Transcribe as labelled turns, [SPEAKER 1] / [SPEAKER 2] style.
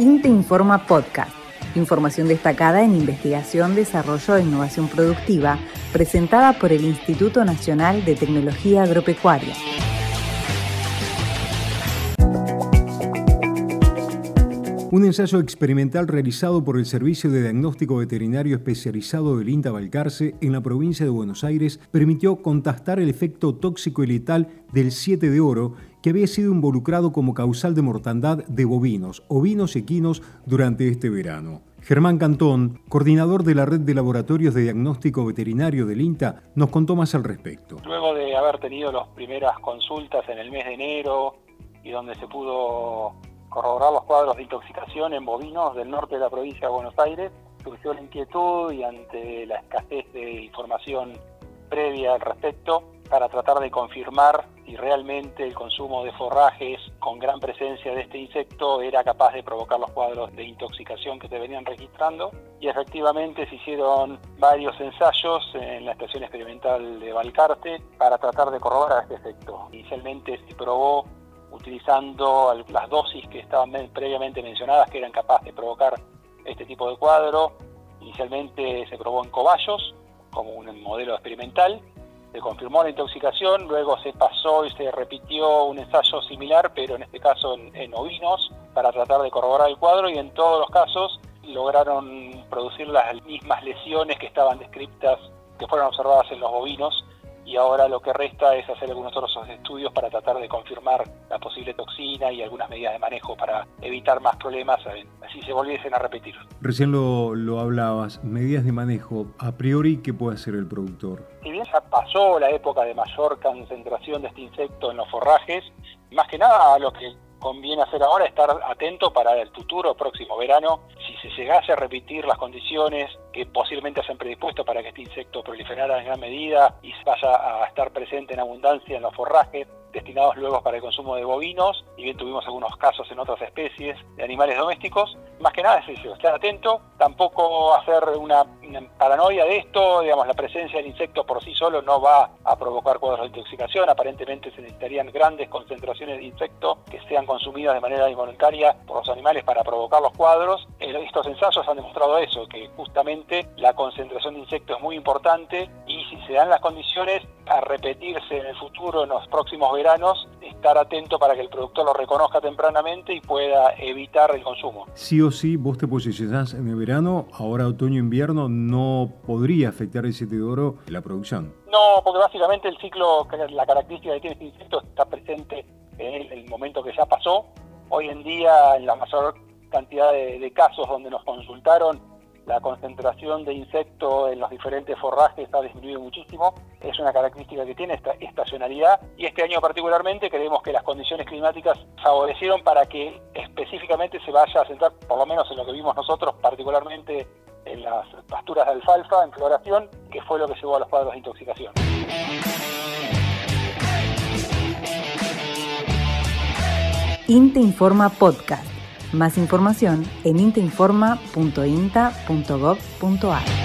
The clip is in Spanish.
[SPEAKER 1] INTE Informa Podcast. Información destacada en investigación, desarrollo e innovación productiva, presentada por el Instituto Nacional de Tecnología Agropecuaria.
[SPEAKER 2] Un ensayo experimental realizado por el Servicio de Diagnóstico Veterinario Especializado del INTA Balcarce en la provincia de Buenos Aires permitió contrastar el efecto tóxico y letal del 7 de oro, que había sido involucrado como causal de mortandad de bovinos, ovinos y equinos durante este verano. Germán Cantón, coordinador de la Red de Laboratorios de Diagnóstico Veterinario del INTA, nos contó más al respecto.
[SPEAKER 3] Luego de haber tenido las primeras consultas en el mes de enero y donde se pudo corroborar los cuadros de intoxicación en bovinos del norte de la provincia de Buenos Aires, surgió la inquietud y ante la escasez de información previa al respecto, para tratar de confirmar si realmente el consumo de forrajes con gran presencia de este insecto era capaz de provocar los cuadros de intoxicación que se venían registrando. Y efectivamente se hicieron varios ensayos en la estación experimental de Balcarce para tratar de corroborar este efecto. Inicialmente se probó utilizando las dosis que estaban previamente mencionadas, que eran capaces de provocar este tipo de cuadro. Inicialmente se probó en cobayos como un modelo experimental. Se confirmó la intoxicación, luego se pasó y se repitió un ensayo similar, pero en este caso en ovinos, para tratar de corroborar el cuadro, y en todos los casos lograron producir las mismas lesiones que estaban descritas, que fueron observadas en los bovinos, y ahora lo que resta es hacer algunos otros estudios para tratar de confirmar la posible toxina y algunas medidas de manejo para evitar más problemas si se volviesen a repetir.
[SPEAKER 2] Recién lo hablabas, medidas de manejo. A priori, ¿qué puede hacer el productor?
[SPEAKER 3] Si bien ya pasó la época de mayor concentración de este insecto en los forrajes, más que nada lo que conviene hacer ahora es estar atento para el futuro próximo verano. Si se llegase a repetir las condiciones que posiblemente se han predispuesto para que este insecto proliferara en gran medida y vaya a estar presente en abundancia en los forrajes destinados luego para el consumo de bovinos, y bien tuvimos algunos casos en otras especies de animales domésticos, más que nada es eso, estar atento, tampoco hacer una paranoia de esto. Digamos, la presencia del insecto por sí solo no va a provocar cuadros de intoxicación. Aparentemente se necesitarían grandes concentraciones de insecto que sean consumidas de manera involuntaria por los animales para provocar los cuadros. Estos ensayos han demostrado eso, que justamente la concentración de insectos es muy importante, y si se dan las condiciones a repetirse en el futuro, en los próximos veranos, estar atento para que el productor lo reconozca tempranamente y pueda evitar el consumo.
[SPEAKER 2] Sí o sí, vos te posicionás en el verano, ahora otoño-invierno, ¿no podría afectar el 7 de oro la producción?
[SPEAKER 3] No, porque básicamente el ciclo, la característica que tiene este insecto está presente en el momento que ya pasó. Hoy en día, en la mayor cantidad de casos donde nos consultaron, la concentración de insectos en los diferentes forrajes ha disminuido muchísimo. Es una característica que tiene esta estacionalidad, y este año particularmente creemos que las condiciones climáticas favorecieron para que específicamente se vaya a centrar, por lo menos en lo que vimos nosotros, particularmente en las pasturas de alfalfa en floración, que fue lo que llevó a los cuadros de intoxicación.
[SPEAKER 1] INTE Informa Podcast. Más información en inteinforma.inta.gov.ar.